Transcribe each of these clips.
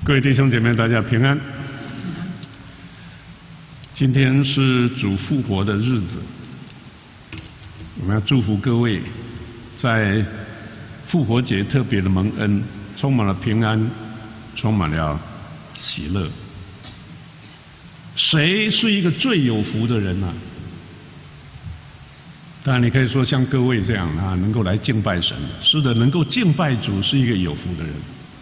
各位弟兄姐妹，大家平安。今天是主复活的日子，我们要祝福各位在复活节特别的蒙恩，充满了平安，充满了喜乐。谁是一个最有福的人呢？当然，你可以说像各位这样啊，能够来敬拜神。是的，能够敬拜主是一个有福的人。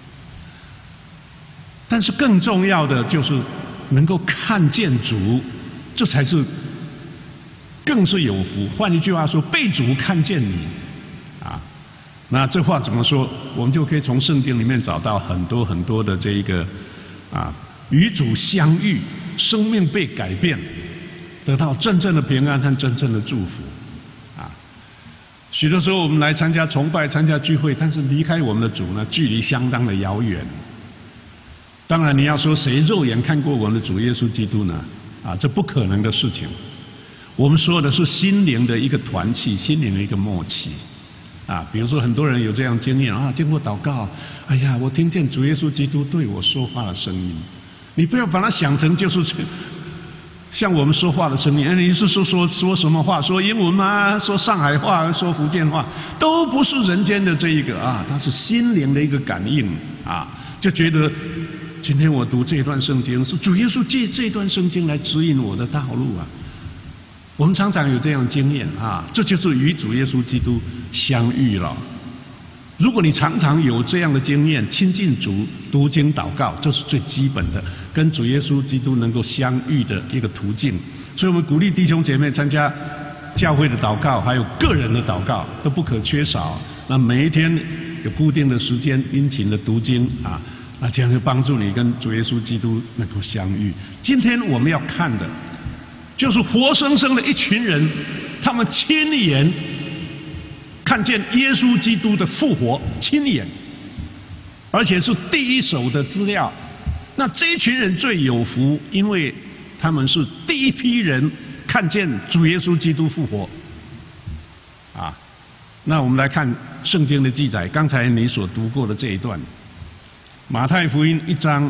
但是更重要的就是能够看见主，这才是更是有福。换一句话说，被主看见你，啊，那这话怎么说？我们就可以从圣经里面找到很多很多的这一个啊，与主相遇，生命被改变，得到真正的平安和真正的祝福。啊，许多时候我们来参加崇拜、参加聚会，但是离开我们的主呢，距离相当的遥远。当然，你要说谁肉眼看过我们的主耶稣基督呢？啊，这不可能的事情。我们说的是心灵的一个团契，心灵的一个默契。啊，比如说很多人有这样经验啊，经过祷告，哎呀，我听见主耶稣基督对我说话的声音。你不要把它想成就是像我们说话的声音。你是说什么话？说英文吗？说上海话？说福建话？都不是人间的这一个啊，它是心灵的一个感应啊，就觉得。今天我读这段圣经，是主耶稣借这段圣经来指引我的道路啊。我们常常有这样的经验啊，这就是与主耶稣基督相遇了。如果你常常有这样的经验，亲近主、读经、祷告，这是最基本的，跟主耶稣基督能够相遇的一个途径。所以我们鼓励弟兄姐妹参加教会的祷告，还有个人的祷告都不可缺少。那每一天有固定的时间，殷勤的读经啊。那这样就帮助你跟主耶稣基督能够相遇。今天我们要看的，就是活生生的一群人，他们亲眼看见耶稣基督的复活，亲眼，而且是第一手的资料。那这一群人最有福，因为他们是第一批人看见主耶稣基督复活。啊，那我们来看圣经的记载，刚才你所读过的这一段。马太福音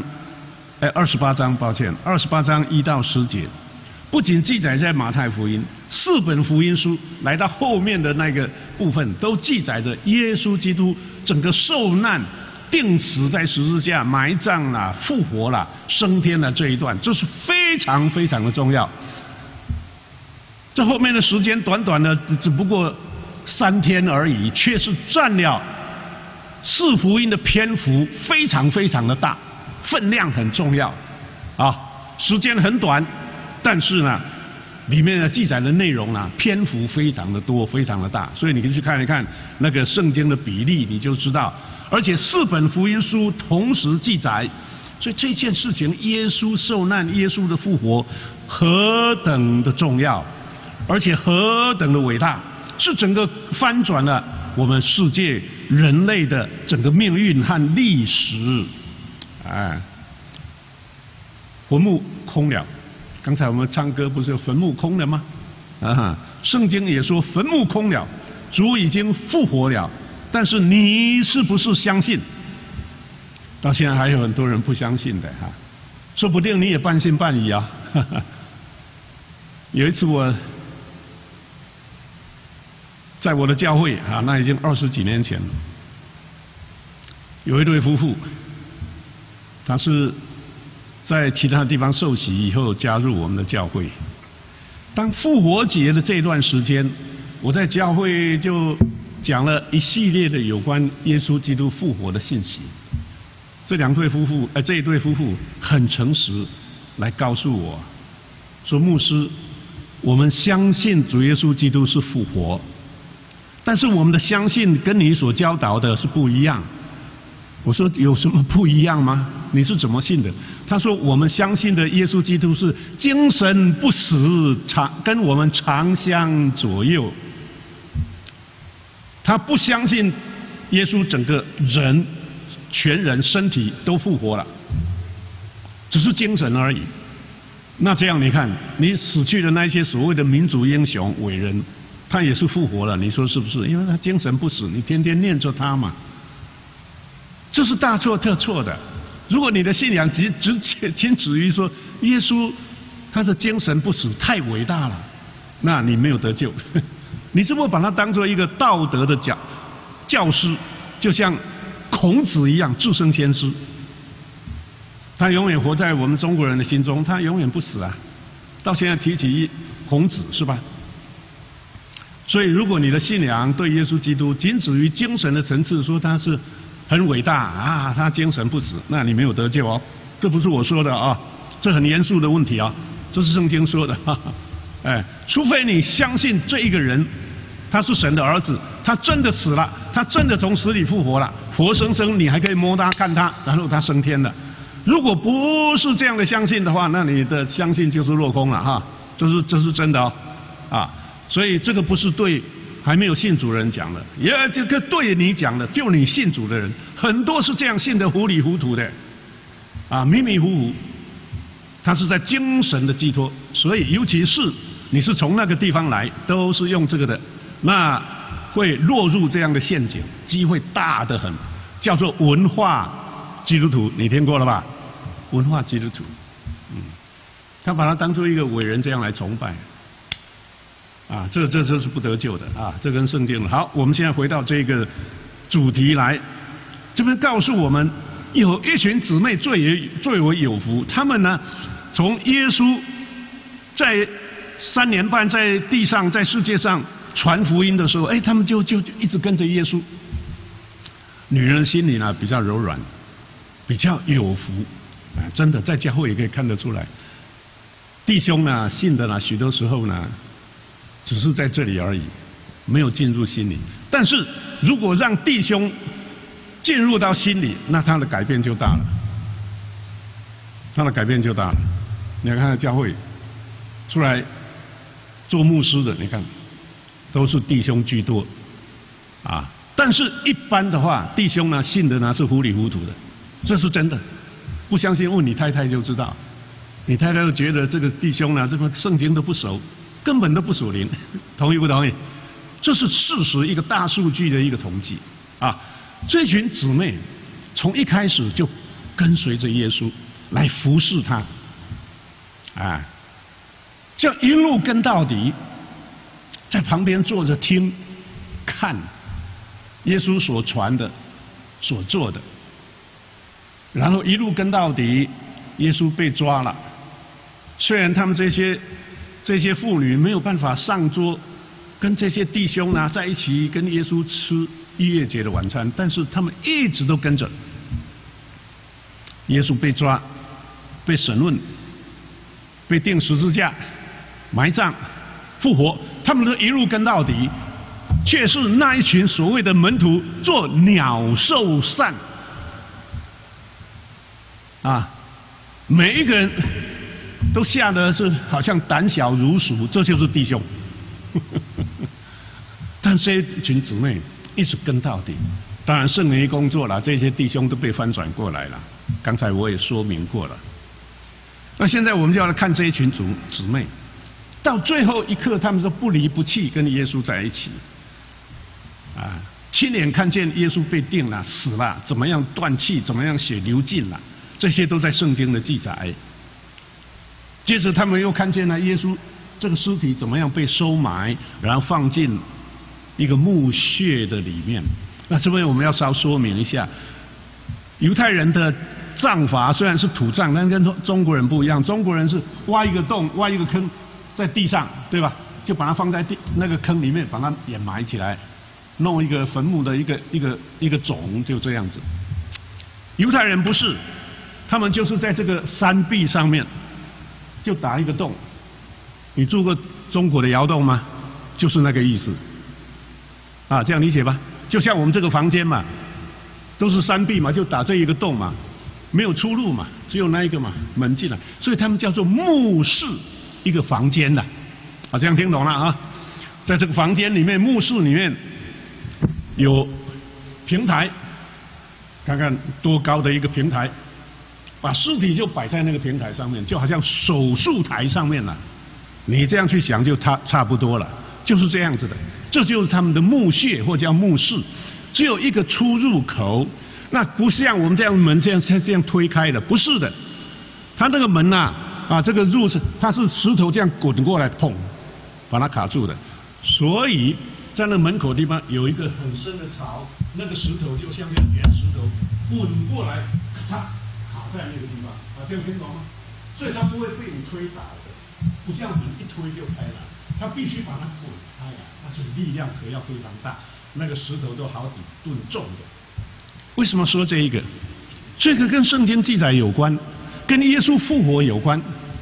28章，28章1到10节，不仅记载在马太福音，4本福音书来到后面的那个部分，都记载着耶稣基督整个受难、钉死在十字架、埋葬啦、复活啦、升天的这一段，这是非常非常的重要。这后面的时间短短的，只不过3天而已，却是占了4福音的篇幅非常非常的大，分量很重要，啊，时间很短，但是呢，里面的记载的内容呢，篇幅非常的多，非常的大，所以你可以去看一看那个圣经的比例，你就知道。而且4本福音书同时记载，所以这件事情，耶稣受难、耶稣的复活，何等的重要，而且何等的伟大，是整个翻转了我们世界人类的整个命运和历史。哎，坟墓空了，刚才我们唱歌不是有坟墓空了吗？啊，圣经也说坟墓空了，主已经复活了。但是你是不是相信？到现在还有很多人不相信的哈，说不定你也半信半疑啊。有一次我在我的教会啊，那已经20几年前了，有一对夫妇，他是在其他地方受洗以后加入我们的教会。当复活节的这段时间，我在教会就讲了一系列的有关耶稣基督复活的信息。这一对夫妇很诚实，来告诉我，说牧师，我们相信主耶稣基督是复活。但是我们的相信跟你所教导的是不一样。我说有什么不一样吗？你是怎么信的？他说我们相信的耶稣基督是精神不死，跟我们常相左右。他不相信耶稣整个人全人身体都复活了，只是精神而已。那这样你看，你死去的那些所谓的民族英雄伟人，他也是复活了，你说是不是？因为他精神不死，你天天念着他嘛。这是大错特错的。 如果你的信仰仅止于说耶稣他的精神不死太伟大了，那你没有得救。你只不过把他当作一个道德的教师，就像孔子一样至圣先师，他永远活在我们中国人的心中，他永远不死啊！到现在提起孔子是吧？所以，如果你的信仰对耶稣基督仅止于精神的层次，说他是很伟大啊，他精神不死，那你没有得救哦。这不是我说的啊，这很严肃的问题啊，这是圣经说的。哎，除非你相信这一个人他是神的儿子，他真的死了，他真的从死里复活了，活生生你还可以摸他看他，然后他升天了。如果不是这样的相信的话，那你的相信就是落空了哈，这是真的哦，啊，所以这个不是对还没有信主的人讲的，也这个对你讲的，就你信主的人，很多是这样信的糊里糊涂的，啊，迷迷糊糊，他是在精神的寄托，所以尤其是你是从那个地方来，都是用这个的，那会落入这样的陷阱，机会大得很，叫做文化基督徒，你听过了吧？文化基督徒，他把他当作一个伟人这样来崇拜，啊，这是不得救的啊，这跟圣经了。好，我们现在回到这个主题来，这边告诉我们，有一群姊妹最为有福，他们呢，从耶稣在3年半在地上在世界上传福音的时候，哎，他们就一直跟着耶稣。女人的心里呢比较柔软，比较有福啊，真的在教会也可以看得出来。弟兄呢信的呢，许多时候呢，只是在这里而已，没有进入心里。但是如果让弟兄进入到心里，那他的改变就大了，他的改变就大了。你看教会出来做牧师的，你看都是弟兄居多啊。但是一般的话，弟兄呢信的呢是糊里糊涂的，这是真的。不相信问你太太就知道，你太太就觉得这个弟兄呢，这个圣经都不熟，根本都不属灵，同意不同意？这是事实，一个大数据的一个统计啊。这群姊妹从一开始就跟随着耶稣来服侍他，啊，这样一路跟到底，在旁边坐着听、看耶稣所传的、所做的，然后一路跟到底。耶稣被抓了，虽然他们这些妇女没有办法上桌，跟这些弟兄呢在一起跟耶稣吃逾越节的晚餐，但是他们一直都跟着。耶稣被抓、被审问、被钉十字架、埋葬、复活，他们都一路跟到底，却是那一群所谓的门徒做鸟兽散啊。每一个人都吓得是好像胆小如鼠，这就是弟兄。但这一群姊妹一直跟到底，当然圣灵一工作了，这些弟兄都被翻转过来了。刚才我也说明过了。那现在我们就要来看这一群姊妹，到最后一刻，他们都不离不弃，跟耶稣在一起。啊，亲眼看见耶稣被钉了、死了，怎么样断气，怎么样血流尽了。这些都在圣经的记载。接着他们又看见了耶稣这个尸体怎么样被收埋，然后放进一个墓穴的里面。那这边我们要稍说明一下，犹太人的葬法虽然是土葬，但跟中国人不一样。中国人是挖一个洞、挖一个坑在地上，对吧？就把它放在那个坑里面，把它掩埋起来，弄一个坟墓的一个冢，就这样子。犹太人不是。他们就是在这个山壁上面，就打一个洞。你住过中国的窑洞吗？就是那个意思。啊，这样理解吧？就像我们这个房间嘛，都是山壁嘛，就打这一个洞嘛，没有出路嘛，只有那一个嘛，门进来。所以他们叫做墓室，一个房间的。啊，这样听懂了啊？在这个房间里面，墓室里面有平台，看看多高的一个平台。把尸体就摆在那个平台上面，就好像手术台上面了。你这样去想就差不多了，就是这样子的。这就是他们的墓穴或叫墓室，只有一个出入口。 那不像我们这样门这样推开的，不是的。它那个门呐，这个入是它是石头这样滚过来，砰，把它卡住的。所以在那门口地方有一个很深的槽，那个石头就像这样圆石头滚过来，咔嚓卡在那个地方，这样听懂吗？所以它不会被你推倒的，不像门一推就开了，它必须把它滚开来，而且力量可要非常大，那个石头都好几吨重的。为什么说这一个？这个跟圣经记载有关，跟耶稣复活有关。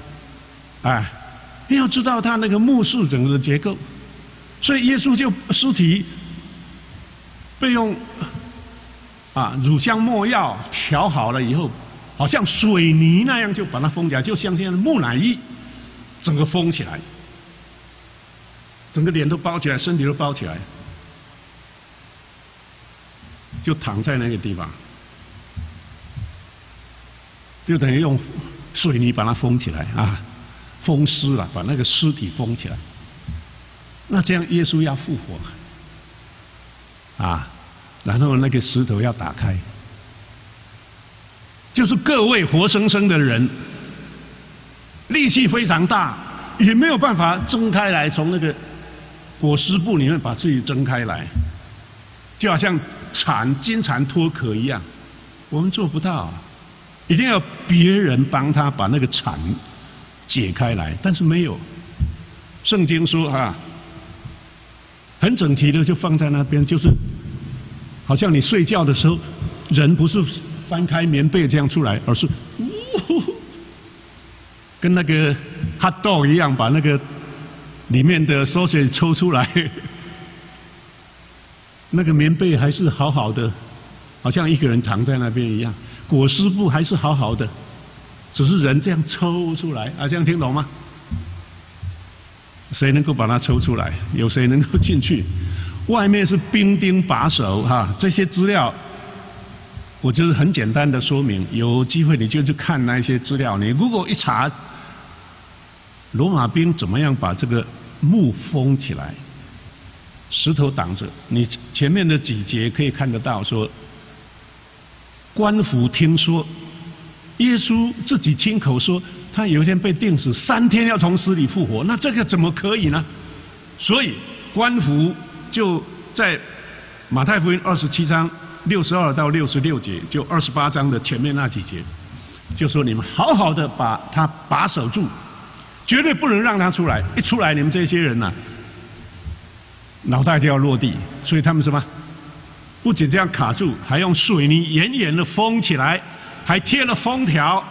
你要知道他那个墓室整个的结构，所以耶稣就尸体被用乳香没药调好了以后，好像水泥那样就把它封起来，就像现在木乃伊，整个封起来，整个脸都包起来，身体都包起来，就躺在那个地方，就等于用水泥把它封起来封尸了，把那个尸体封起来。那这样耶稣要复活然后那个石头要打开，就是各位活生生的人，力气非常大，也没有办法挣开来，从那个裹尸布里面把自己挣开来，就好像金蝉脱壳一样，我们做不到，一定要别人帮他把那个蝉解开来，但是没有。圣经说很整齐的就放在那边，就是好像你睡觉的时候，人不是翻开棉被这样出来，而是跟那个 hot dog 一样，把那个里面的 sausage 抽出来，那个棉被还是好好的，好像一个人躺在那边一样，裹尸布还是好好的，只是人这样抽出来这样听懂吗？谁能够把它抽出来？有谁能够进去？外面是兵丁把守这些资料，我就是很简单的说明。有机会你就去看那些资料。你如果一查，罗马兵怎么样把这个墓封起来，石头挡着，你前面的几节可以看得到说，官府听说耶稣自己亲口说，他有一天被钉死，3天要从死里复活，那这个怎么可以呢？所以官府就在马太福音27章62到66节，就28章的前面那几节，就说你们好好的把他把守住，绝对不能让他出来。一出来，你们这些人脑袋就要落地。所以他们什么？不仅这样卡住，还用水泥严严的封起来，还贴了封条。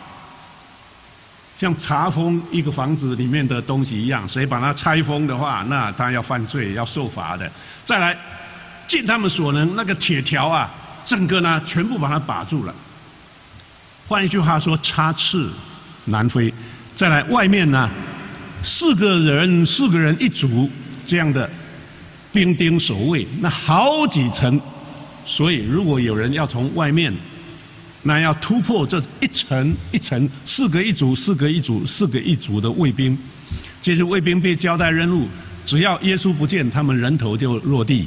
像查封一个房子里面的东西一样，谁把它拆封的话，那他要犯罪，要受罚的。再来，尽他们所能，那个铁条整个呢全部把它把住了。换一句话说，插翅难飞。再来，外面呢4个人一组这样的兵丁守卫，那好几层，所以如果有人要从外面，那要突破这一层一层，4个一组，4个一组，4个一组的卫兵。这些卫兵被交代任务，只要耶稣不见，他们人头就落地。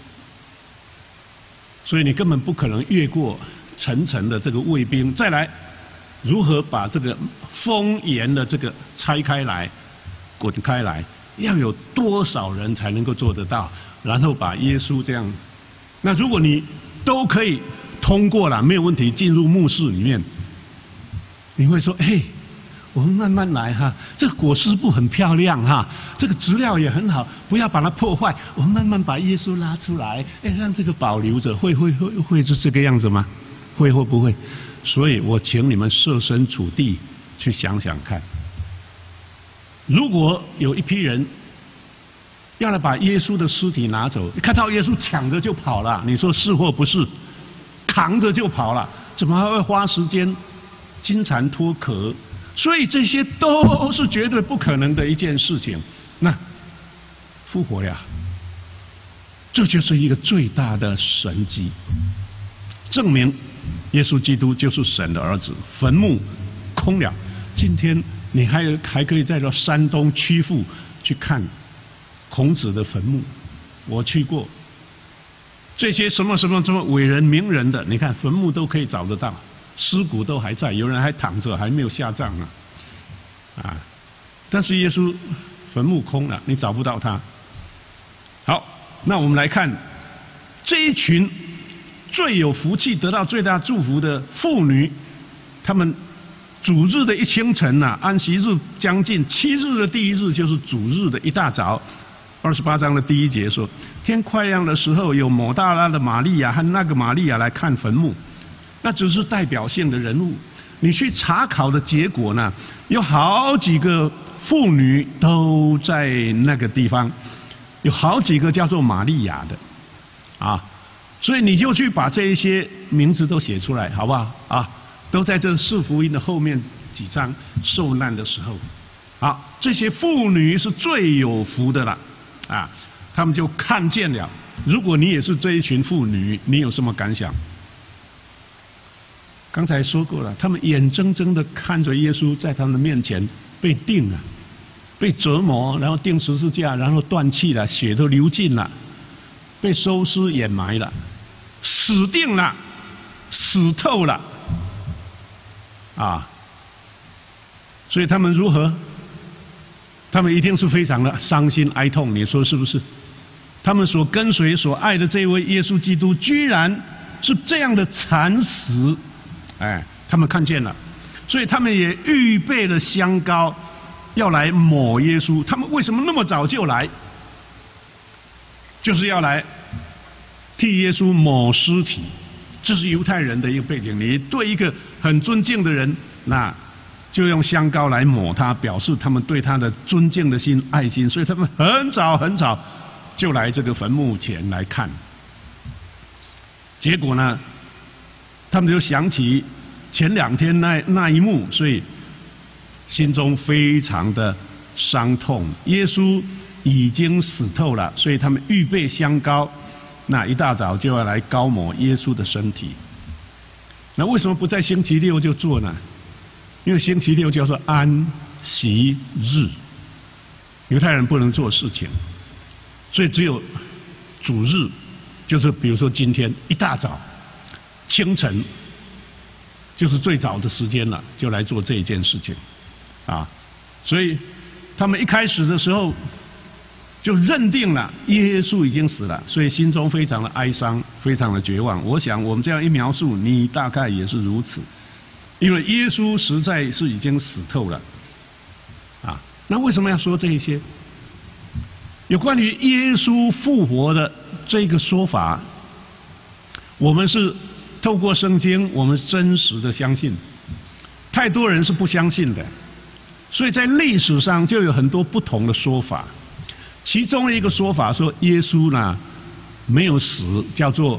所以你根本不可能越过层层的这个卫兵。再来，如何把这个封严的这个拆开来、滚开来，要有多少人才能够做得到？然后把耶稣这样，那如果你都可以通过了，没有问题，进入墓室里面，你会说：“我们慢慢来这个裹尸布很漂亮这个质料也很好，不要把它破坏，我们慢慢把耶稣拉出来，让这个保留着，会是这个样子吗？会或不会？所以我请你们设身处地去想想看，如果有一批人要来把耶稣的尸体拿走，看到耶稣抢着就跑了，你说是或不是？扛着就跑了，怎么还会花时间金蝉脱壳？所以这些都是绝对不可能的一件事情。那复活呀，这就是一个最大的神迹，证明耶稣基督就是神的儿子。坟墓空了，今天你还可以在这山东曲阜去看孔子的坟墓，我去过。 这些什么伟人名人的，你看坟墓都可以找得到，尸骨都还在，有人还躺着，还没有下葬呢，啊！但是耶稣坟墓空了，你找不到他。好，那我们来看这一群最有福气、得到最大祝福的妇女，她们主日的一清晨呐，安息日将近7日的第一日，就是主日的一大早。28章的第1节说，天快亮的时候，有抹大拉的玛利亚和那个玛利亚来看坟墓，那只是代表性的人物。你去查考的结果呢，有好几个妇女都在那个地方，有好几个叫做玛利亚的，啊，所以你就去把这一些名字都写出来，好不好？啊，都在这4福音的后面几章受难的时候，好，这些妇女是最有福的了。啊，他们就看见了。如果你也是这一群妇女，你有什么感想？刚才说过了，他们眼睁睁的看着耶稣在他们的面前被钉了，被折磨，然后钉十字架，然后断气了，血都流尽了，被收尸掩埋了，死定了，死透了，啊！所以他们如何？他们一定是非常的伤心哀痛，你说是不是？他们所跟随、所爱的这位耶稣基督，居然是这样的惨死，哎，他们看见了，所以他们也预备了香膏，要来抹耶稣。他们为什么那么早就来？就是要来替耶稣抹尸体，这是犹太人的一个背景。你对一个很尊敬的人，那就用香膏来抹他，表示他们对他的尊敬的心、爱心，所以他们很早就来这个坟墓前来看。结果呢，他们就想起前2天那一幕，所以心中非常的伤痛。耶稣已经死透了，所以他们预备香膏，那一大早就要来膏抹耶稣的身体。那为什么不在星期6就做呢？因为星期6叫做安息日，犹太人不能做事情，所以只有主日，就是比如说今天一大早清晨，就是最早的时间了，就来做这一件事情，啊，所以他们一开始的时候就认定了耶稣已经死了，所以心中非常的哀伤，非常的绝望。我想我们这样一描述，你大概也是如此。因为耶稣实在是已经死透了，啊，那为什么要说这一些？有关于耶稣复活的这个说法，我们是透过圣经，我们真实的相信，太多人是不相信的，所以在历史上就有很多不同的说法。其中一个说法说耶稣呢没有死，叫做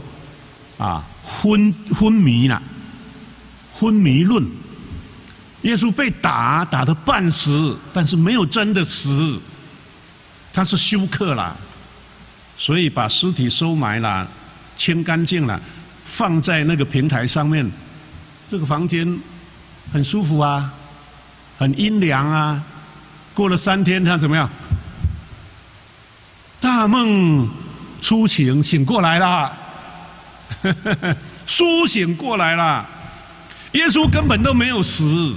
昏迷了。昏迷论，耶稣被打得半死，但是没有真的死，他是休克了，所以把尸体收埋了，清干净了，放在那个平台上面。这个房间很舒服啊，很阴凉啊。过了3天，他怎么样？大梦初醒，醒过来了，苏醒过来了。耶稣根本都没有死，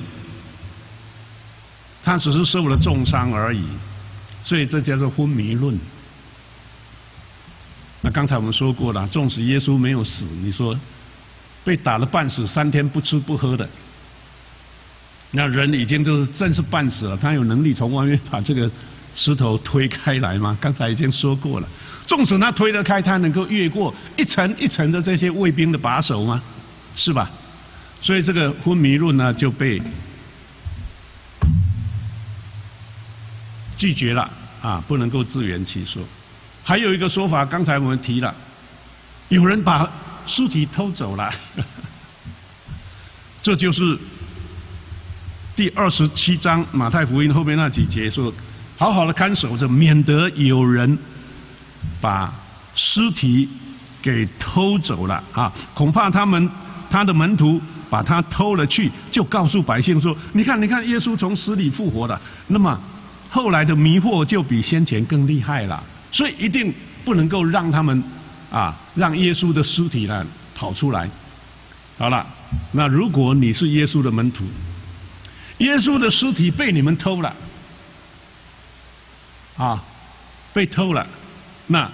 他只是受了重伤而已，所以这叫做昏迷论。那刚才我们说过了，纵使耶稣没有死，你说被打了半死，3天不吃不喝的，那人已经就是正是半死了，他有能力从外面把这个石头推开来吗？刚才已经说过了，纵使他推得开，他能够越过一层一层的这些卫兵的把守吗？是吧？所以这个昏迷论呢就被拒绝了啊，不能够自圆其说。还有一个说法，刚才我们提了，有人把尸体偷走了，这就是第27章马太福音后面那几节说，好好的看守着，免得有人把尸体给偷走了啊！恐怕他的门徒把他偷了去，就告诉百姓说：“你看，耶稣从死里复活了。”那么后来的迷惑就比先前更厉害了，所以一定不能够让他们让耶稣的尸体呢跑出来。好了，那如果你是耶稣的门徒，耶稣的尸体被你们偷了，被偷了，那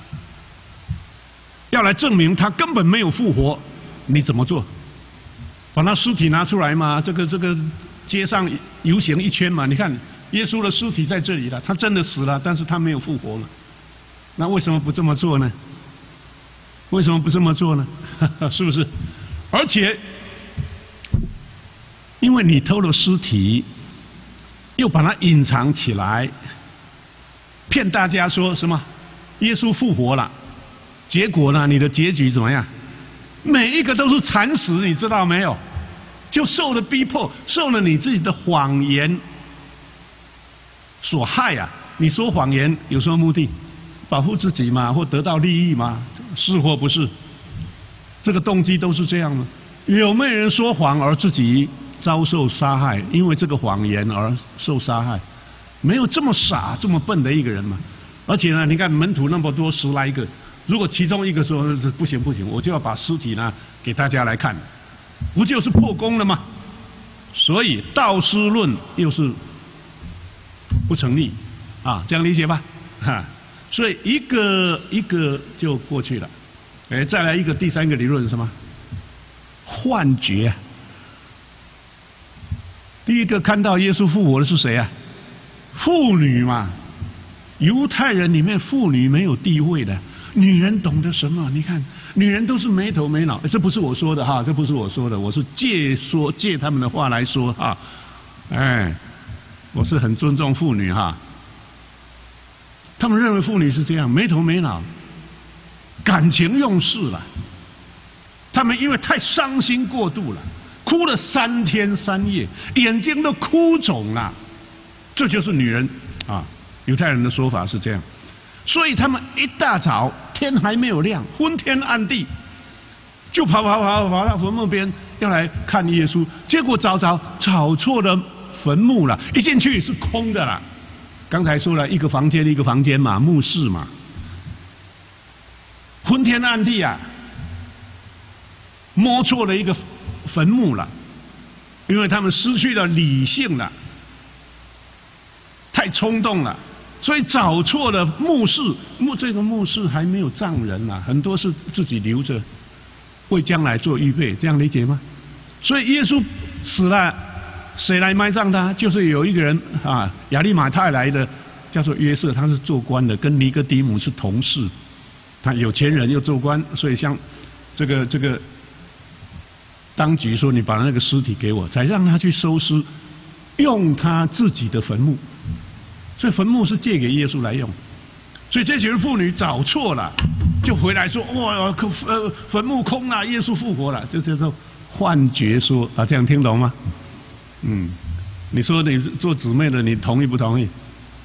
要来证明他根本没有复活，你怎么做？把他尸体拿出来嘛，这个街上游行一圈嘛，你看耶稣的尸体在这里了，他真的死了，但是他没有复活了，那为什么不这么做呢？为什么不这么做呢？是不是？而且，因为你偷了尸体，又把它隐藏起来，骗大家说什么耶稣复活了，结果呢，你的结局怎么样？每一个都是惨死，你知道没有？就受了逼迫，受了你自己的谎言所害啊！你说谎言有什么目的？保护自己嘛，或得到利益嘛？是或不是？这个动机都是这样的。有没有人说谎而自己遭受杀害，因为这个谎言而受杀害？没有这么傻、这么笨的一个人嘛。而且呢，你看门徒那么多，10来个，如果其中一个说不行，我就要把尸体呢给大家来看，不就是破功了吗？所以道师论又是不成立这样理解吧？所以一个一个就过去了。再来一个第3个理论是什么？幻觉。第一个看到耶稣复活的是谁啊？妇女嘛。犹太人里面妇女没有地位的，女人懂得什么？你看，女人都是没头没脑。这不是我说的这不是我说的，我是借他们的话来说我是很尊重妇女他们认为妇女是这样，没头没脑。感情用事了，他们因为太伤心过度了，哭了3天3夜，眼睛都哭肿了，这就是女人犹太人的说法是这样，所以他们一大早天还没有亮，昏天暗地，就跑到坟墓边要来看耶稣，结果找错了坟墓了，一进去是空的了。刚才说了一个房间嘛，墓室嘛。昏天暗地摸错了一个坟墓了，因为他们失去了理性了，太冲动了，所以找错了墓室。这个墓室还没有葬人很多是自己留着，为将来做预备，这样理解吗？所以耶稣死了，谁来埋葬他？就是有一个人亚利马太来的，叫做约瑟，他是做官的，跟尼哥底母是同事。他有钱人又做官，所以像这个当局说你把那个尸体给我，才让他去收尸，用他自己的坟墓。所以坟墓是借给耶稣来用。所以这群妇女找错了，就回来说哇，坟墓空了，耶稣复活了，这叫做幻觉说这样听懂吗？你说你做姊妹的，你同意不同意？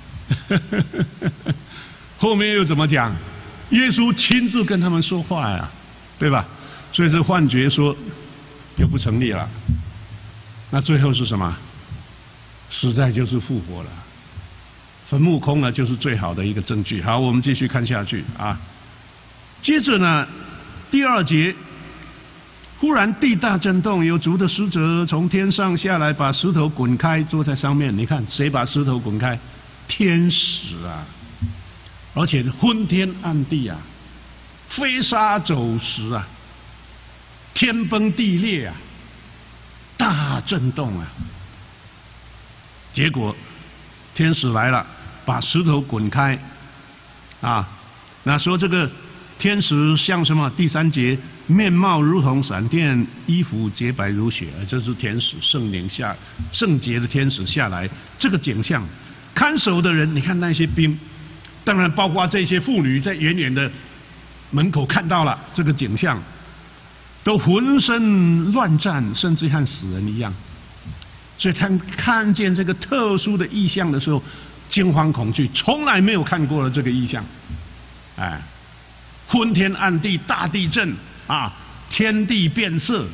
后面又怎么讲？耶稣亲自跟他们说话对吧？所以这幻觉说就不成立了。那最后是什么？实在就是复活了，坟墓空了，就是最好的一个证据。好，我们继续看下去接着呢，第2节，忽然地大震动，有主的使者从天上下来，把石头滚开，坐在上面。你看谁把石头滚开？天使而且昏天暗地飞沙走石天崩地裂大震动结果天使来了，把石头滚开那说这个天使像什么？第3节，面貌如同闪电，衣服洁白如雪。这是天使圣洁的天使下来，这个景象，看守的人，你看那些兵。当然，包括这些妇女在远远的门口看到了这个景象，都浑身乱战，甚至和死人一样。所以他们看见这个特殊的异象的时候，惊慌恐惧，从来没有看过的这个异象。昏天暗地，大地震天地变色，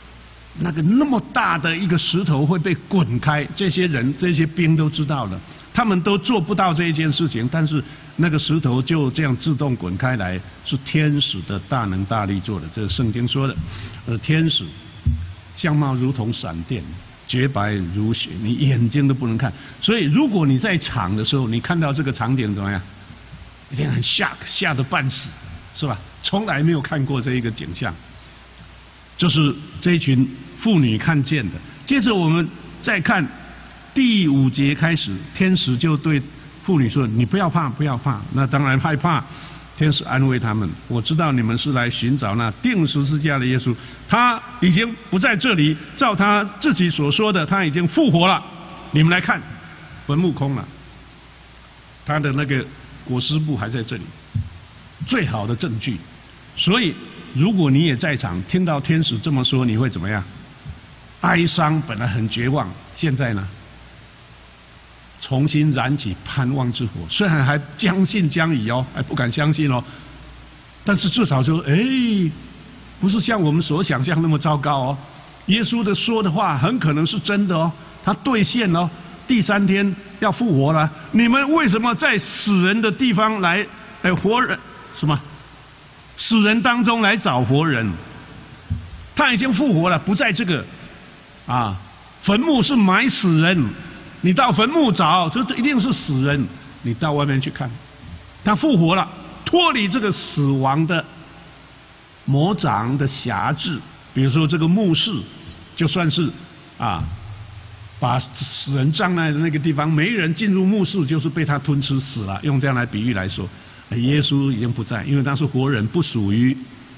那么大的一个石头会被滚开，这些人这些兵都知道了。 他们都做不到这一件事情，但是那个石头就这样自动滚开来，是天使的大能大力做的。这是圣经说的，天使相貌如同闪电，洁白如雪，你眼睛都不能看。所以，如果你在场的时候，你看到这个场景怎么样？一定很吓得半死，是吧？从来没有看过这一个景象，就是这一群妇女看见的。接着我们再看第5节开始，天使就对妇女说：“你不要怕，不要怕。”那当然害怕。天使安慰他们：“我知道你们是来寻找那钉十字架的耶稣，他已经不在这里，照他自己所说的，他已经复活了。你们来看，坟墓空了，他的那个裹尸布还在这里，最好的证据。所以，如果你也在场，听到天使这么说，你会怎么样？哀伤本来很绝望，现在呢，重新燃起盼望之火。虽然还将信将疑哦，还不敢相信哦，但是至少说，不是像我们所想象那么糟糕哦。耶稣的说的话很可能是真的哦，他兑现哦。第3天要复活了，你们为什么在死人的地方来活人？什么？死人当中来找活人？他已经复活了，不在这个坟墓是埋死人，你到坟墓找，这一定是死人。你到外面去看，他复活了，脱离这个死亡的魔掌的辖制。比如说这个墓室，就算是把死人葬在的那个地方，没人进入墓室，就是被他吞吃死了。用这样来比喻来说，耶稣已经不在，因为他是活人，不属于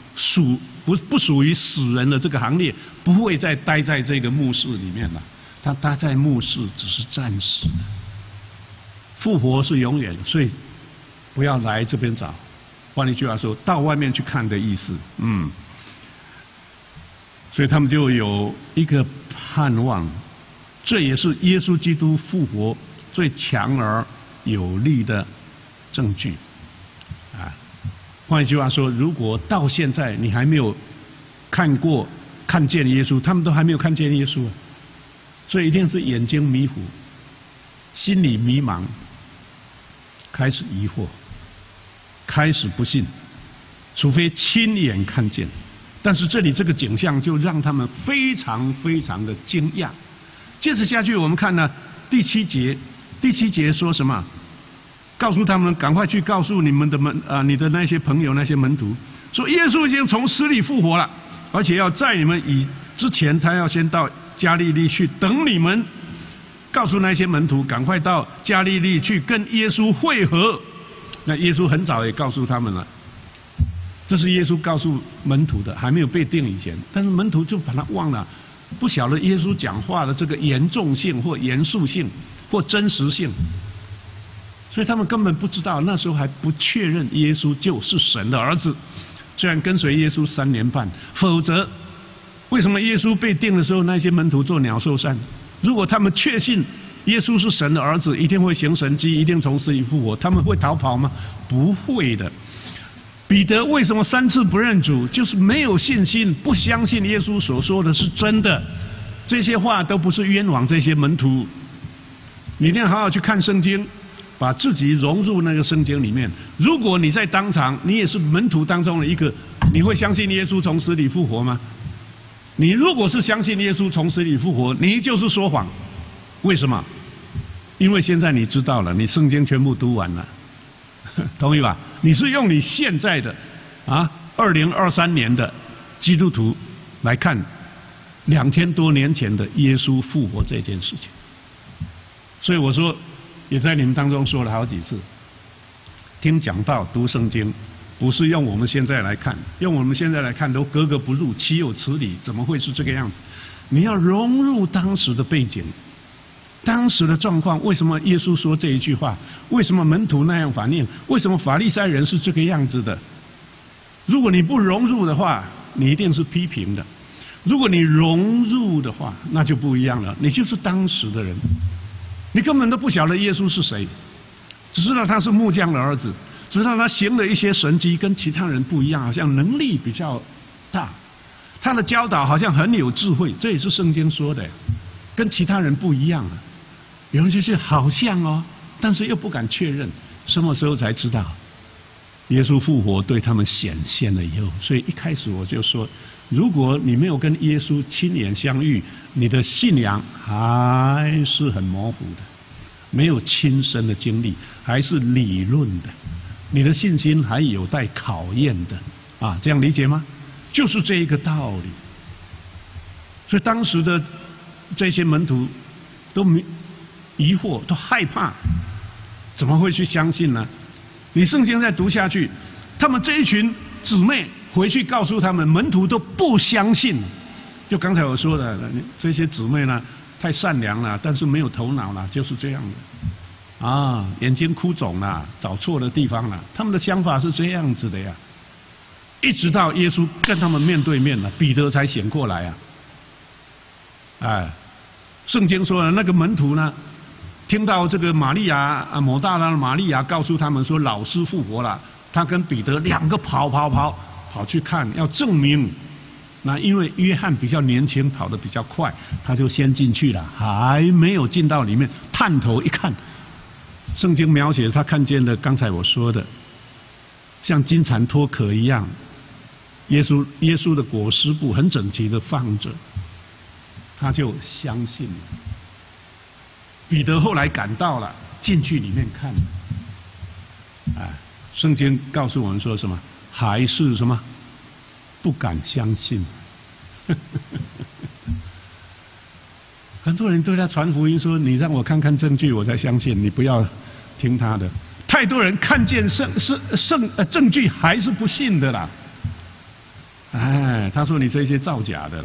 死人的这个行列，不会再待在这个墓室里面了。他待在墓室只是暂时的，复活是永远，所以不要来这边找。换一句话说，到外面去看的意思。所以他们就有一个盼望。这也是耶稣基督复活最强而有力的证据。换一句话说，如果到现在你还没有看见耶稣，他们都还没有看见耶稣，所以一定是眼睛迷糊，心里迷茫，开始疑惑，开始不信，除非亲眼看见。但是这里这个景象就让他们非常非常的惊讶。接着下去，我们看呢第7节，第7节说什么？告诉他们赶快去告诉你们的你的那些朋友、那些门徒，说耶稣已经从死里复活了，而且要在你们之前，他要先到加利利去等你们。告诉那些门徒，赶快到加利利去跟耶稣会合。那耶稣很早也告诉他们了，这是耶稣告诉门徒的，还没有被定以前，但是门徒就把他忘了。不晓得耶稣讲话的这个严重性或严肃性或真实性，所以他们根本不知道，那时候还不确认耶稣就是神的儿子。虽然跟随耶稣3年半，否则为什么耶稣被定的时候，那些门徒做鸟兽散？如果他们确信耶稣是神的儿子，一定会行神迹，一定从死里复活，他们会逃跑吗？不会的。彼得为什么3次不认主？就是没有信心，不相信耶稣所说的是真的。这些话都不是冤枉这些门徒。你一定要好好去看圣经，把自己融入那个圣经里面。如果你在当场，你也是门徒当中的一个，你会相信耶稣从死里复活吗？你如果是相信耶稣从死里复活，你就是说谎。为什么？因为现在你知道了，你圣经全部读完了。同意吧？你是用你现在的2023年的基督徒来看2000多年前的耶稣复活这件事情。所以我说，也在你们当中说了好几次，听讲道、读圣经，不是用我们现在来看，用我们现在来看都格格不入，岂有此理？怎么会是这个样子？你要融入当时的背景。当时的状况，为什么耶稣说这一句话？为什么门徒那样反应？为什么法利赛人是这个样子的？如果你不融入的话，你一定是批评的；如果你融入的话，那就不一样了。你就是当时的人，你根本都不晓得耶稣是谁，只知道他是木匠的儿子，只知道他行了一些神迹，跟其他人不一样，好像能力比较大，他的教导好像很有智慧，这也是圣经说的，跟其他人不一样啊。有人就是好像哦， 但是又不敢确认。什么时候才知道？耶稣复活对他们显现了以后，所以一开始我就说，如果你没有跟耶稣亲眼相遇，你的信仰还是很模糊的，没有亲身的经历，还是理论的，你的信心还有待考验的啊，这样理解吗？就是这一个道理。所以当时的这些门徒都疑惑，都害怕，怎么会去相信呢？你圣经再读下去，他们这一群姊妹回去告诉他们，门徒都不相信。就刚才我说的，这些姊妹呢，太善良了，但是没有头脑了，就是这样的。啊，眼睛哭肿了，找错了地方了，他们的想法是这样子的呀。一直到耶稣跟他们面对面了，彼得才醒过来啊。哎，圣经说的那个门徒呢，听到这个玛利亚抹大拉的玛利亚告诉他们说老师复活了，他跟彼得两个跑去看，要证明。那因为约翰比较年轻，跑得比较快，他就先进去了，还没有进到里面，探头一看，圣经描写他看见了刚才我说的，像金蝉脱壳一样，耶稣的裹尸布很整齐的放着，他就相信了。彼得后来赶到了，进去里面看，圣经告诉我们说什么？还是什么？不敢相信。很多人对他传福音说：“你让我看看证据，我才相信。你不要听他的。”太多人看见证据还是不信的啦。他说你这些造假的啦。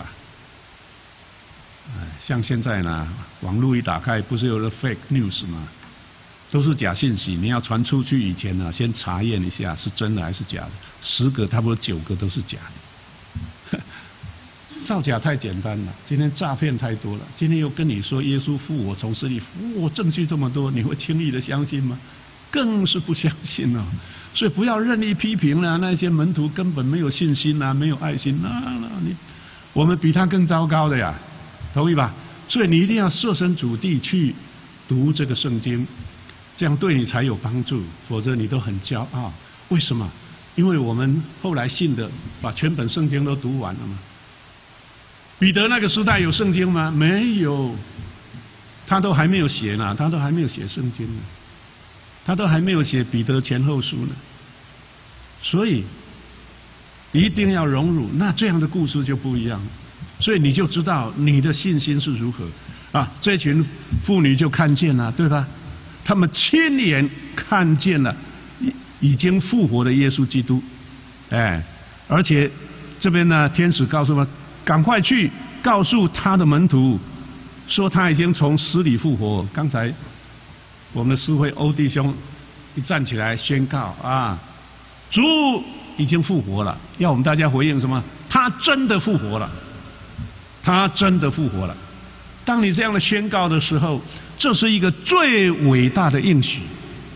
像现在呢，网络一打开，不是有了 fake news 吗？都是假信息。你要传出去以前呢，先查验一下是真的还是假的。10个差不多9个都是假的。造假太简单了，今天诈骗太多了。今天又跟你说耶稣复活从死里复活，证据这么多，你会轻易的相信吗？更是不相信哦。所以不要任意批评了，那些门徒根本没有信心啊，没有爱心啊，我们比他更糟糕的呀。同意吧？所以你一定要设身处地去读这个圣经，这样对你才有帮助，否则你都很骄傲。为什么？因为我们后来信的，把全本圣经都读完了嘛。彼得那个时代有圣经吗？没有，他都还没有写呢，他都还没有写圣经呢，他都还没有写彼得前后书呢。所以一定要融入，那这样的故事就不一样了。所以你就知道你的信心是如何啊！这群妇女就看见了，对吧？他们亲眼看见了已经复活的耶稣基督，而且这边呢，天使告诉他们，赶快去告诉他的门徒，说他已经从死里复活。刚才我们的师会欧弟兄一站起来宣告啊，主已经复活了，要我们大家回应什么？他真的复活了。他真的复活了。当你这样的宣告的时候，这是一个最伟大的应许。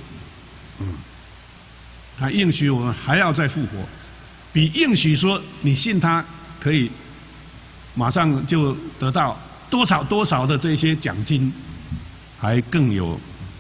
他应许我们还要再复活，比应许说你信他可以马上就得到多少的这些奖金，还更有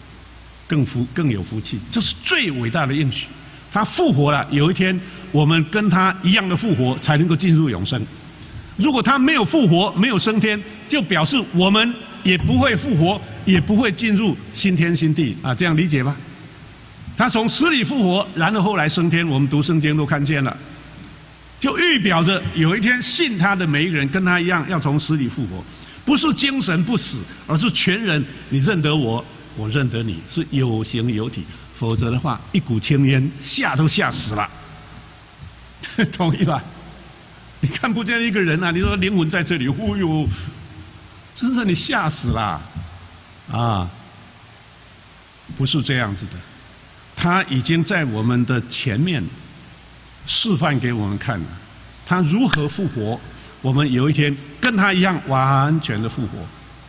福气。这是最伟大的应许。他复活了，有一天我们跟他一样的复活，才能够进入永生。如果他没有复活，没有升天，就表示我们也不会复活，也不会进入新天新地啊！这样理解吧？他从死里复活，然后后来升天，我们读圣经都看见了，就预表着有一天信他的每一个人跟他一样，要从死里复活，不是精神不死，而是全人。你认得我，我认得你，是有形有体，否则的话，一股青烟吓都吓死了，同意吧？你看不见一个人啊！你说灵魂在这里，忽悠，真的你吓死了啊！不是这样子的，他已经在我们的前面示范给我们看了，他如何复活，我们有一天跟他一样完全的复活。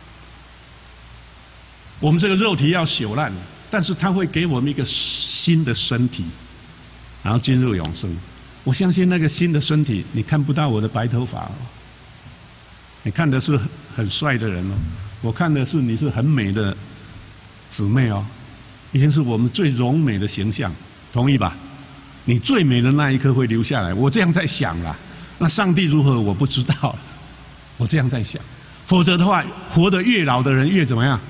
我们这个肉体要朽烂了，但是他会给我们一个新的身体，然后进入永生。我相信那个新的身体，你看不到我的白头发哦，你看的是很帅的人哦，我看的是你是很美的姊妹哦， 已经是我们最荣美的形象，同意吧？你最美的那一刻会留下来，我这样在想啦。那上帝如何我不知道，我这样在想。否则的话，活得越老的人越怎么样？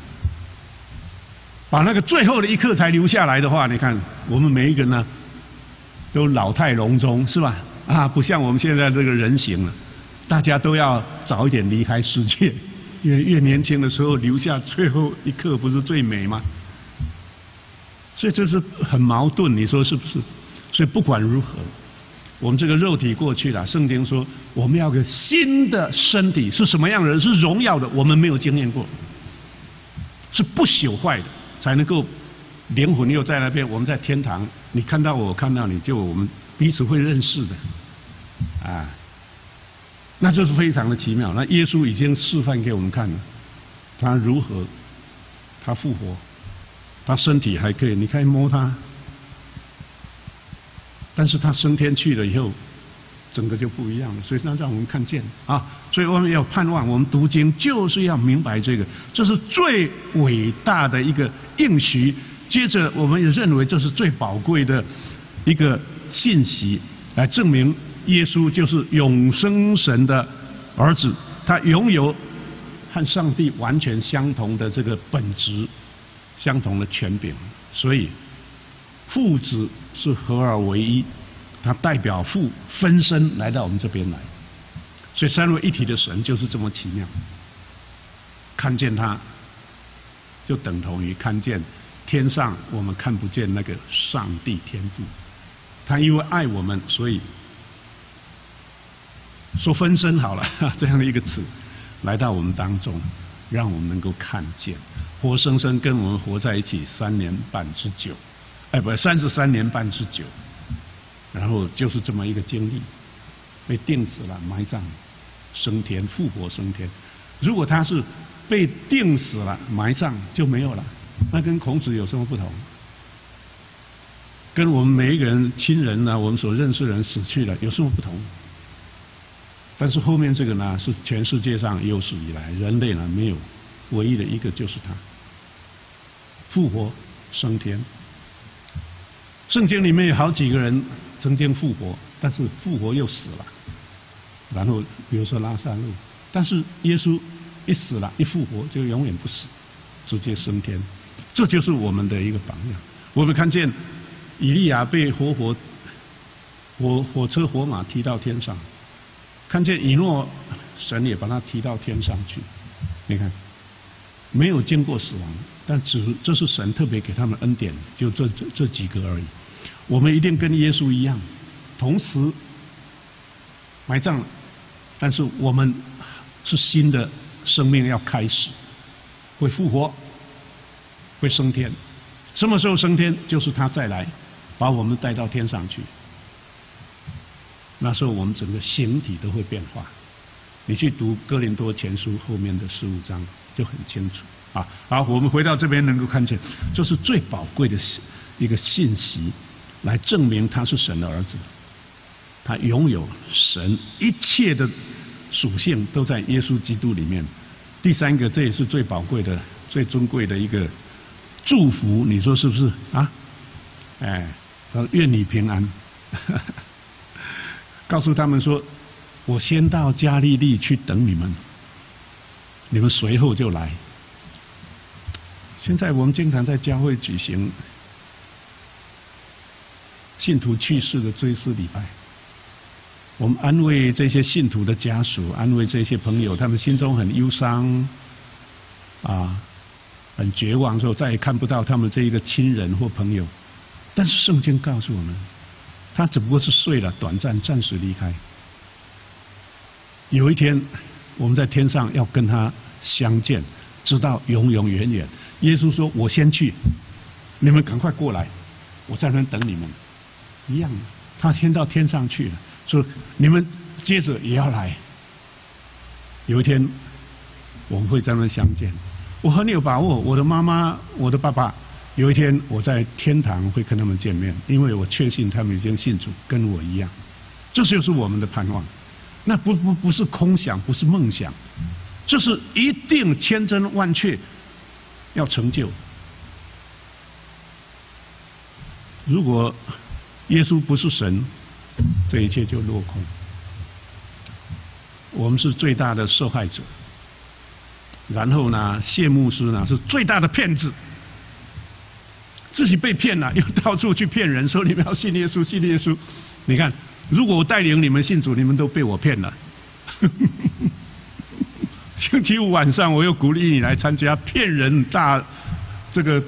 把那个最后的一刻才留下来的话，你看我们每一个人呢，都老态龙钟，是吧？啊，不像我们现在这个人形了，大家都要早一点离开世界，因为越年轻的时候留下最后一刻不是最美吗？所以这是很矛盾，你说是不是？所以不管如何，我们这个肉体过去了，圣经说我们要有个新的身体，是什么样的人？是荣耀的，我们没有经验过，是不朽坏的。才能够灵魂又在那边，我们在天堂，你看到我，看到你，就我们彼此会认识的，啊，那就是非常的奇妙。那耶稣已经示范给我们看了，他如何，他复活，他身体还可以，你可以摸他，但是他升天去了以后，整个就不一样了。所以他让我们看见啊，所以我们要盼望，我们读经就是要明白这个，这是最伟大的一个应许。接着，我们也认为这是最宝贵的一个信息，来证明耶稣就是永生神的儿子，他拥有和上帝完全相同的这个本质，相同的权柄。所以，父子是合而为一，他代表父分身来到我们这边来。所以三位一体的神就是这么奇妙。看见他，就等同于看见天上我们看不见那个上帝天父。他因为爱我们，所以说分身好了这样的一个词，来到我们当中，让我们能够看见，活生生跟我们活在一起3年半之久，不，33年半之久。然后就是这么一个经历，被钉死了、埋葬、升天、复活升天。如果他是被钉死了、埋葬就没有了，那跟孔子有什么不同？跟我们每一个人亲人呢，我们所认识的人死去了有什么不同？但是后面这个呢，是全世界上有史以来人类呢没有唯一的一个，就是他复活升天。圣经里面有好几个人曾经复活，但是复活又死了。然后比如说拉撒路，但是耶稣一死了，一复活就永远不死，直接升天。这就是我们的一个榜样。我们看见以利亚被火车火马踢到天上，看见以诺，神也把他提到天上去。你看，没有经过死亡，但这是神特别给他们恩典，就这几个而已。我们一定跟耶稣一样，同时埋葬了，但是我们是新的生命要开始，会复活，会升天。什么时候升天？就是他再来，把我们带到天上去。那时候我们整个形体都会变化。你去读哥林多前书后面的15章就很清楚啊。好，我们回到这边能够看见，这是最宝贵的一个信息，来证明他是神的儿子，他拥有神一切的属性都在耶稣基督里面。第三个，这也是最宝贵的、最尊贵的一个祝福，你说是不是啊？哎，他说愿你平安，告诉他们说，我先到加利利去等你们，你们随后就来。现在我们经常在教会举行信徒去世的追思礼拜，我们安慰这些信徒的家属，安慰这些朋友，他们心中很忧伤，很绝望，说再也看不到他们这一个亲人或朋友。但是圣经告诉我们，他只不过是睡了，短暂、暂时离开。有一天，我们在天上要跟他相见，直到永永远远。耶稣说：“我先去，你们赶快过来，我在那边等你们。”一样的，他先到天上去了，说：“你们接着也要来。”有一天，我们会在那边相见。我很有把握，我的妈妈、我的爸爸，有一天我在天堂会跟他们见面，因为我确信他们已经信主，跟我一样。这就是我们的盼望。那不是空想，不是梦想，这是一定千真万确要成就。 如果耶稣不是神，这一切就落空。我们是最大的受害者。然后呢，谢牧师呢是最大的骗子，自己被骗了，又到处去骗人，说你们要信耶稣，信耶稣。你看，如果我带领你们信主，你们都被我骗了。星期五晚上，我又鼓励你来参加骗人这个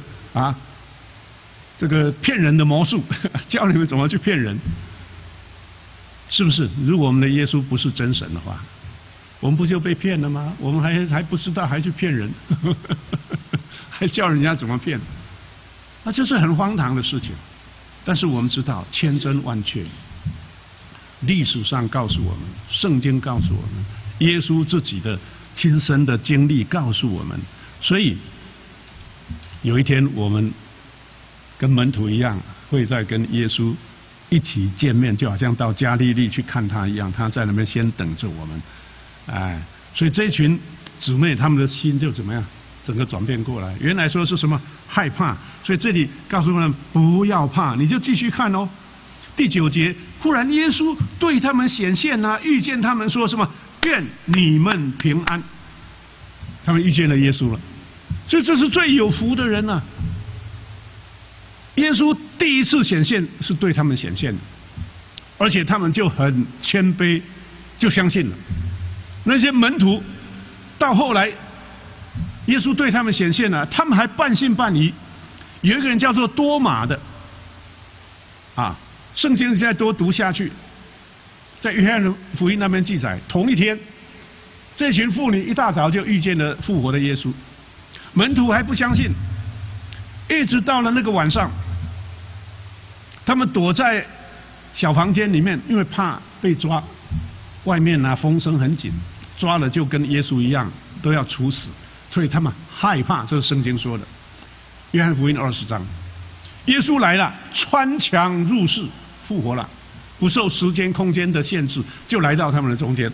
骗人的魔术，教你们怎么去骗人，是不是？如果我们的耶稣不是真神的话，我们不就被骗了吗？我们还不知道，还去骗人，还教人家怎么骗，那这是很荒唐的事情。但是我们知道，千真万确，历史上告诉我们，圣经告诉我们，耶稣自己的亲身的经历告诉我们。所以有一天，我们跟门徒一样，会再跟耶稣一起见面，就好像到加利利去看他一样，他在那边先等着我们。所以这一群姊妹，他们的心就怎么样？整个转变过来。原来说是什么害怕，所以这里告诉他们不要怕，你就继续看哦。第9节，忽然耶稣对他们显现啊，遇见他们说什么？愿你们平安。他们遇见了耶稣了，所以这是最有福的人啊。耶稣第一次显现是对他们显现的，而且他们就很谦卑，就相信了。那些门徒到后来，耶稣对他们显现了，他们还半信半疑。有一个人叫做多马的，圣经现在多读下去，在约翰福音那边记载，同一天，这群妇女一大早就遇见了复活的耶稣，门徒还不相信，一直到了那个晚上，他们躲在小房间里面，因为怕被抓，外面风声很紧，抓了就跟耶稣一样都要处死，所以他们害怕，这是圣经说的。约翰福音20章，耶稣来了，穿墙入室，复活了，不受时间空间的限制，就来到他们的中间。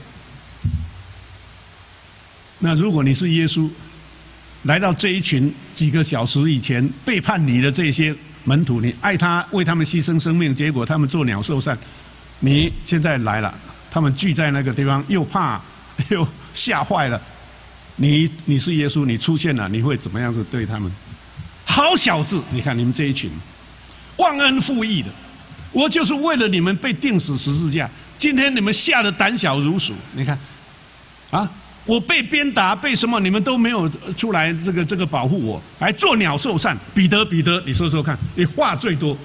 那如果你是耶稣，来到这一群几个小时以前背叛你的这些门徒，你爱他，为他们牺牲生命，结果他们做鸟兽散，你现在来了，他们聚在那个地方，又怕又吓坏了。你是耶稣，你出现了，你会怎么样子对他们？好小子！你看你们这一群忘恩负义的，我就是为了你们被钉死十字架，今天你们吓得胆小如鼠。你看，我被鞭打，被什么你们都没有出来这个保护我，还做鸟兽散。彼得，你说说看，你话最多。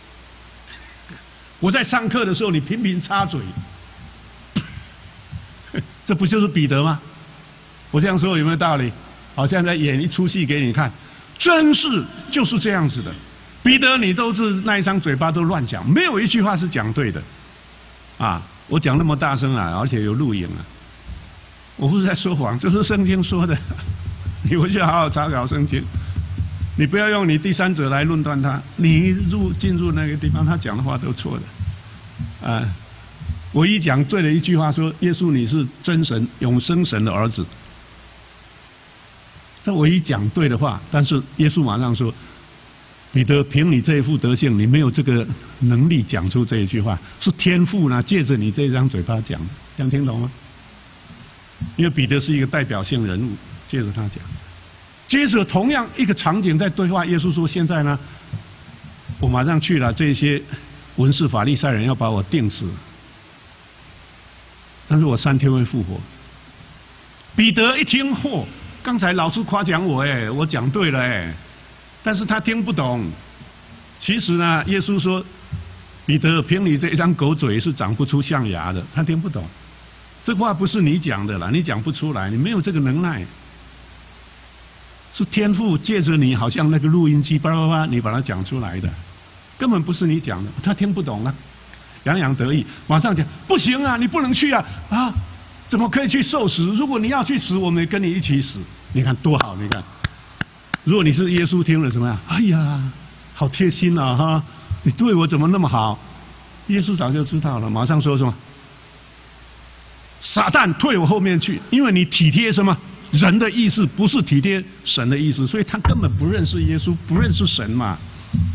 我在上课的时候，你频频插嘴，这不就是彼得吗？我这样说有没有道理？好像在演一出戏给你看，真是就是这样子的。彼得，你都是那一张嘴巴都乱讲，没有一句话是讲对的。我讲那么大声而且有录影我不是在说谎，这是圣经说的。你回去好好查考圣经，你不要用你第三者来论断他。你进入那个地方，他讲的话都错的。唯一讲对的一句话说：耶稣，你是真神、永生神的儿子。他唯一讲对的话，但是耶稣马上说：彼得，凭你这一副德性，你没有这个能力讲出这一句话，是天父呢借着你这张嘴巴讲的。这样听懂吗？因为彼得是一个代表性人物，接着他讲。接着同样一个场景在对话，耶稣说：现在呢，我马上去了，这些文士法利赛人要把我钉死，但是我3天会复活。彼得一听，刚才老师夸奖我，我讲对了，但是他听不懂。其实呢，耶稣说：彼得，凭你这一张狗嘴是长不出象牙的。他听不懂，这话不是你讲的啦，你讲不出来，你没有这个能耐。是天父借着你，好像那个录音机叭叭叭，你把它讲出来的，根本不是你讲的。他听不懂啊，洋洋得意，马上讲：不行啊，你不能去啊！怎么可以去受死？如果你要去死，我们跟你一起死。你看多好！你看，如果你是耶稣，听了怎么样？哎呀，好贴心啊！你对我怎么那么好？耶稣早就知道了，马上说什么？撒旦，退我后面去！因为你体贴什么人的意思，不是体贴神的意思，所以他根本不认识耶稣，不认识神嘛。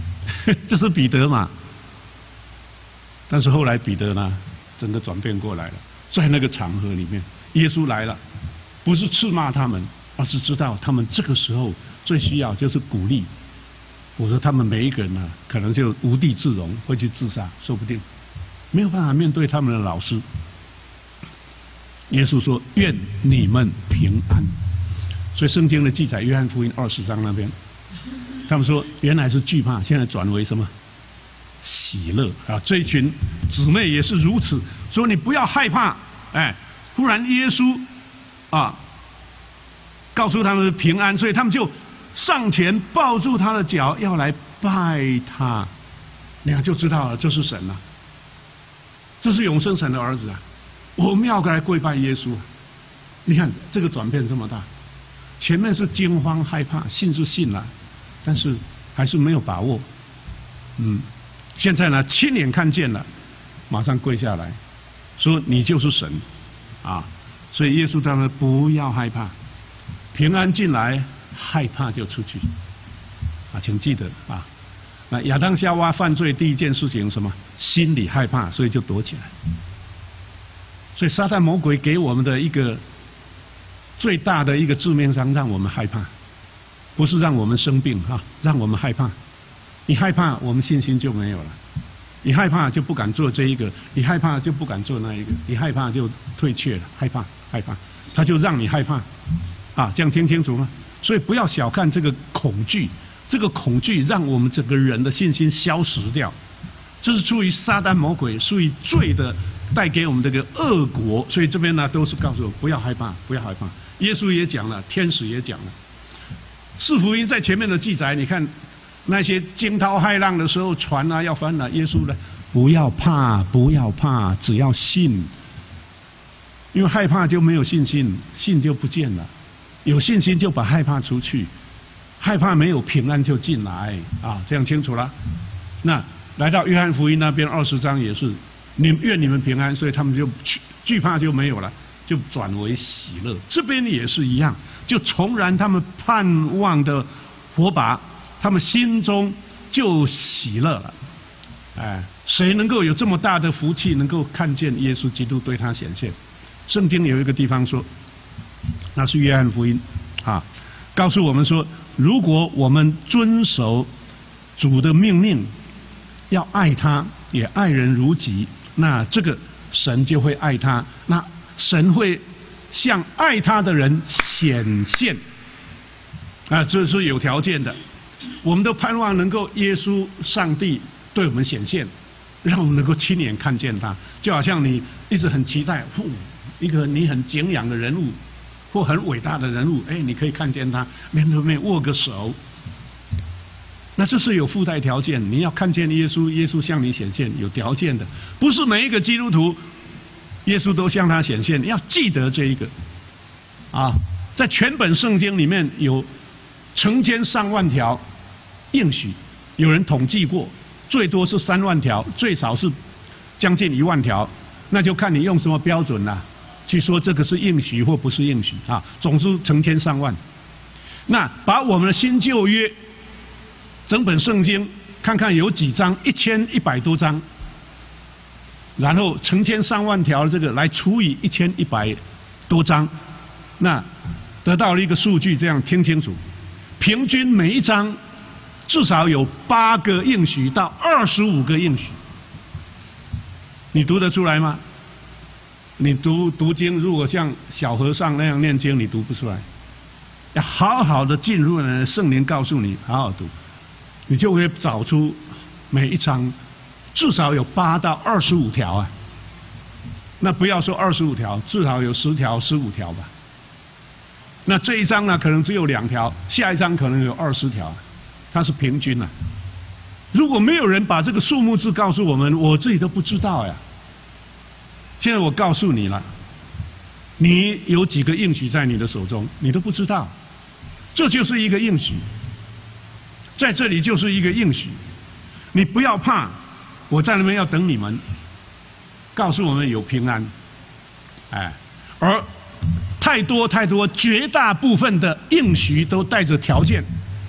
这是彼得嘛。但是后来彼得呢，整个转变过来了，在那个场合里面，耶稣来了，不是斥骂他们，而是知道他们这个时候最需要就是鼓励，否则他们每一个人呢，可能就无地自容，会去自杀，说不定没有办法面对他们的老师。耶稣说：“愿你们平安。”所以圣经的记载，约翰福音20章那边，他们说原来是惧怕，现在转为什么？喜乐啊！这一群姊妹也是如此，说你不要害怕。哎，忽然耶稣啊，告诉他们平安，所以他们就上前抱住他的脚，要来拜他。你看就知道了，这是神了，这是永生神的儿子啊！我们要来跪拜耶稣。你看这个转变这么大，前面是惊慌害怕，信是信了，但是还是没有把握。现在呢，亲眼看见了，马上跪下来，说你就是神，啊！所以耶稣他们不要害怕，平安进来，害怕就出去，啊，请记得啊。那亚当夏娃犯罪第一件事情什么？心里害怕，所以就躲起来。所以撒旦魔鬼给我们的一个最大的一个致命伤，让我们害怕，不是让我们生病啊，让我们害怕。你害怕，我们信心就没有了。你害怕就不敢做这一个，你害怕就不敢做那一个，你害怕就退却了，害怕，他就让你害怕，啊，这样听清楚吗？所以不要小看这个恐惧，这个恐惧让我们整个人的信心消失掉，这是出于撒旦魔鬼，出于罪的带给我们这个恶果。所以这边呢都是告诉我不要害怕，不要害怕。耶稣也讲了，天使也讲了，四福音在前面的记载，你看。那些惊涛骇浪的时候，船啊要翻了，耶稣呢，不要怕，不要怕，只要信。因为害怕就没有信心，信就不见了；有信心就把害怕出去，害怕没有平安就进来啊，这样清楚了。那来到约翰福音那边20章也是，愿你们平安，所以他们就惧怕就没有了，就转为喜乐。这边也是一样，就重燃他们盼望的火把。他们心中就喜乐了，哎，谁能够有这么大的福气，能够看见耶稣基督对他显现？圣经有一个地方说，那是约翰福音，啊，告诉我们说，如果我们遵守主的命令，要爱他，也爱人如己，那这个神就会爱他，那神会向爱他的人显现，啊，这是有条件的。我们都盼望能够耶稣上帝对我们显现，让我们能够亲眼看见他，就好像你一直很期待一个你很敬仰的人物或很伟大的人物，哎，你可以看见他面对面握个手，那这是有附带条件，你要看见耶稣，耶稣向你显现，有条件的，不是每一个基督徒耶稣都向他显现，要记得这一个啊，在全本圣经里面有成千上万条应许，有人统计过，最多是3万条，最少是将近1万条，那就看你用什么标准啦，去说这个是应许或不是应许啊。总之成千上万。那把我们的新旧约整本圣经看看有几章，1100多章，然后成千上万条这个来除以1100多章，那得到了一个数据，这样听清楚。平均每一章至少有8个应许到25个应许，你读得出来吗？你读经，如果像小和尚那样念经，你读不出来。要好好的进入呢，圣灵告诉你，好好读，你就会找出每一章至少有8到25条啊。那不要说25条，至少有10条、15条吧。那这一章呢，可能只有2条，下一章可能有20条，它是平均啊。如果没有人把这个数目字告诉我们，我自己都不知道呀。现在我告诉你了，你有几个应许在你的手中，你都不知道，这就是一个应许，在这里就是一个应许，你不要怕，我在那边要等你们，告诉我们有平安，哎，而太多，绝大部分的应许都带着条件，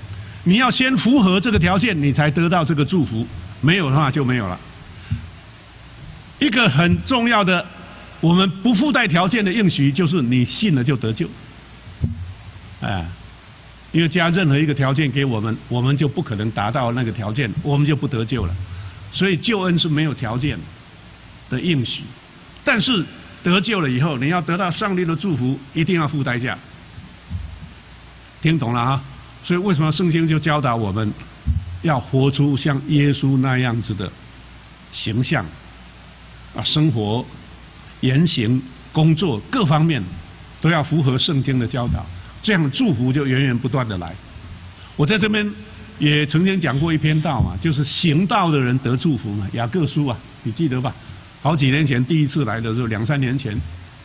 你要先符合这个条件，你才得到这个祝福，没有的话就没有了。一个很重要的，我们不附带条件的应许，就是你信了就得救。因为加任何一个条件给我们，我们就不可能达到那个条件，我们就不得救了。所以救恩是没有条件的应许，但是得救了以后，你要得到上帝的祝福，一定要付代价。听懂了哈？所以为什么圣经就教导我们要活出像耶稣那样子的形象生活、言行、工作各方面都要符合圣经的教导，这样祝福就源源不断的来。我在这边也曾经讲过一篇道嘛，就是行道的人得祝福嘛，雅各书啊，你记得吧？好几年前第一次来的时候，2、3年前，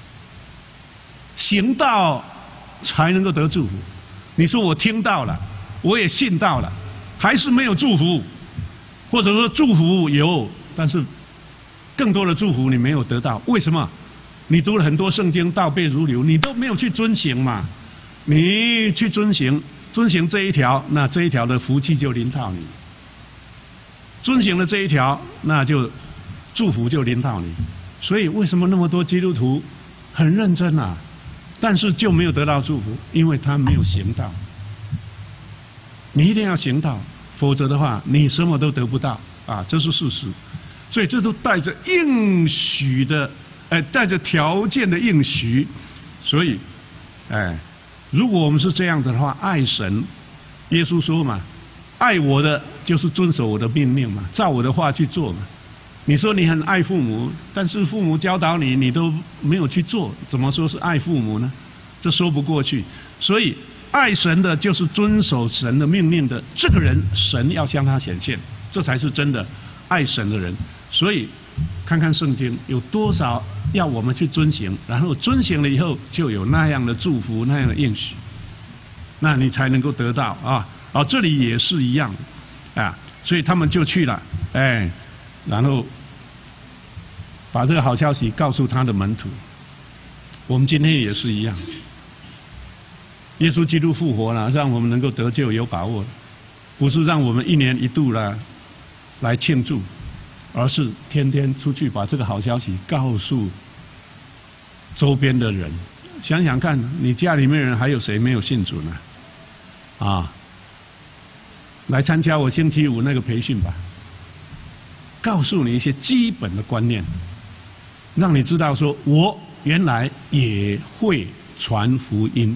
行道才能够得祝福。你说我听到了，我也信到了，还是没有祝福，或者说祝福有，但是更多的祝福你没有得到，为什么？你读了很多圣经，倒背如流，你都没有去遵行嘛。你去遵行这一条，那这一条的福气就临到你；遵行了这一条，那就祝福就临到你。所以为什么那么多基督徒很认真啊，但是就没有得到祝福？因为他没有行道。你一定要行道，否则的话，你什么都得不到啊，这是事实。所以这都带着应许的，带着条件的应许。所以，如果我们是这样子的话，爱神，耶稣说嘛，爱我的就是遵守我的命令嘛，照我的话去做嘛。你说你很爱父母，但是父母教导你，你都没有去做，怎么说是爱父母呢？这说不过去。所以爱神的就是遵守神的命令的，这个人神要向他显现，这才是真的爱神的人。所以看看圣经有多少要我们去遵行，然后遵行了以后就有那样的祝福，那样的应许，那你才能够得到啊。这里也是一样所以他们就去了，然后把这个好消息告诉他的门徒。我们今天也是一样，耶稣基督复活了，让我们能够得救有把握，不是让我们1年1度来庆祝，而是天天出去把这个好消息告诉周边的人。想想看，你家里面人还有谁没有信主呢？来参加我星期5那个培训吧，告诉你一些基本的观念，让你知道说，我原来也会传福音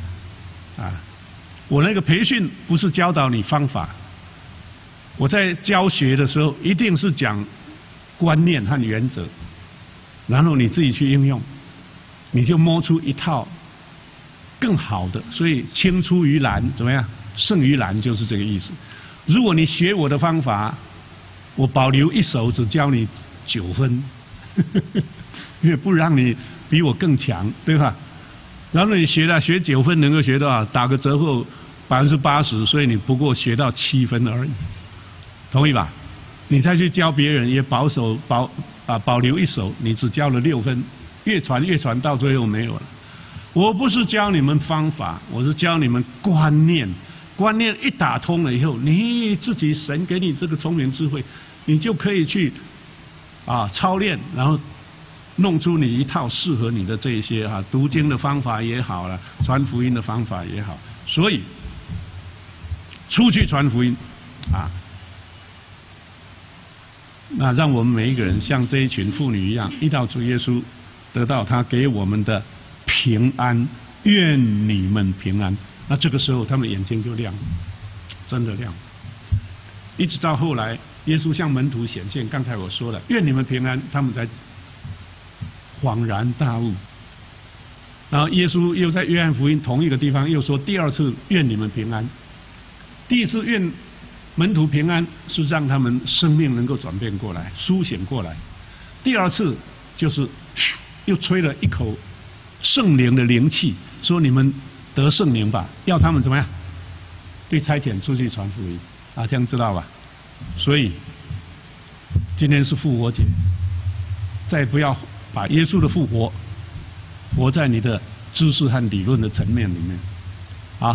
我那个培训不是教导你方法，我在教学的时候一定是讲观念和原则，然后你自己去应用，你就摸出一套更好的。所以青出于蓝怎么样？胜于蓝就是这个意思。如果你学我的方法，我保留一手，只教你9分，因为不让你比我更强，对吧？然后你学9分，能够学到打个折后80%，所以你不过学到7分而已，同意吧？你再去教别人，也保留一手，你只教了6分，越传到最后没有了。我不是教你们方法，我是教你们观念。观念一打通了以后，你自己神给你这个聪明智慧，你就可以去操练，然后弄出你一套适合你的这一些读经的方法也好了，传福音的方法也好。所以出去传福音那让我们每一个人像这一群妇女一样，遇到主耶稣，得到他给我们的平安。愿你们平安。那这个时候他们眼睛就亮了，真的亮了。一直到后来耶稣向门徒显现，刚才我说了愿你们平安，他们才恍然大悟。然后耶稣又在约翰福音同一个地方又说第2次愿你们平安。第1次愿门徒平安是让他们生命能够转变过来，苏醒过来。第2次就是又吹了一口圣灵的灵气，说你们得圣灵吧，要他们怎么样？被差遣出去传福音这样知道吧？所以今天是复活节，再不要把耶稣的复活活在你的知识和理论的层面里面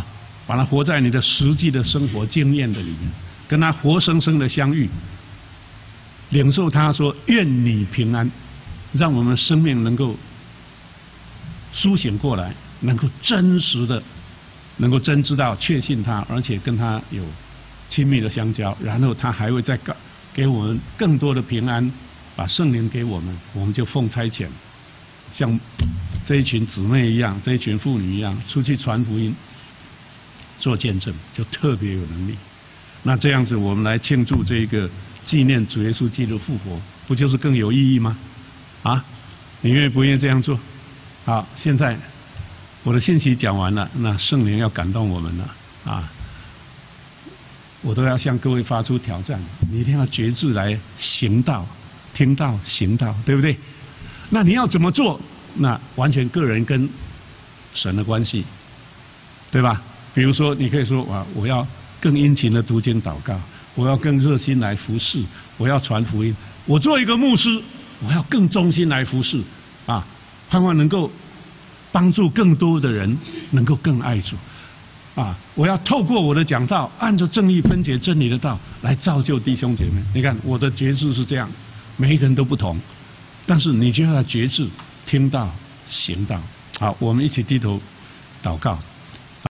把它活在你的实际的生活经验的里面，跟他活生生的相遇，领受他说愿你平安，让我们生命能够苏醒过来，能够真实的，能够真知道确信他，而且跟他有亲密的相交，然后他还会再给我们更多的平安，把圣灵给我们，我们就奉差遣，像这一群姊妹一样，这一群妇女一样，出去传福音，做见证，就特别有能力。那这样子，我们来庆祝这个纪念主耶稣基督复活，不就是更有意义吗？啊，你愿不愿意这样做？好，现在我的信息讲完了，那圣灵要感动我们了啊！我都要向各位发出挑战，你一定要决志来行道、听道、行道，对不对？那你要怎么做？那完全个人跟神的关系，对吧？比如说，你可以说我要更殷勤的读经祷告，我要更热心来服侍，我要传福音。我做一个牧师，我要更忠心来服侍，啊，盼望能够帮助更多的人能够更爱主，啊，我要透过我的讲道，按照正义分解真理的道来造就弟兄姐妹。你看我的决志是这样，每一个人都不同，但是你就要决志，听道行道。好，我们一起低头祷告。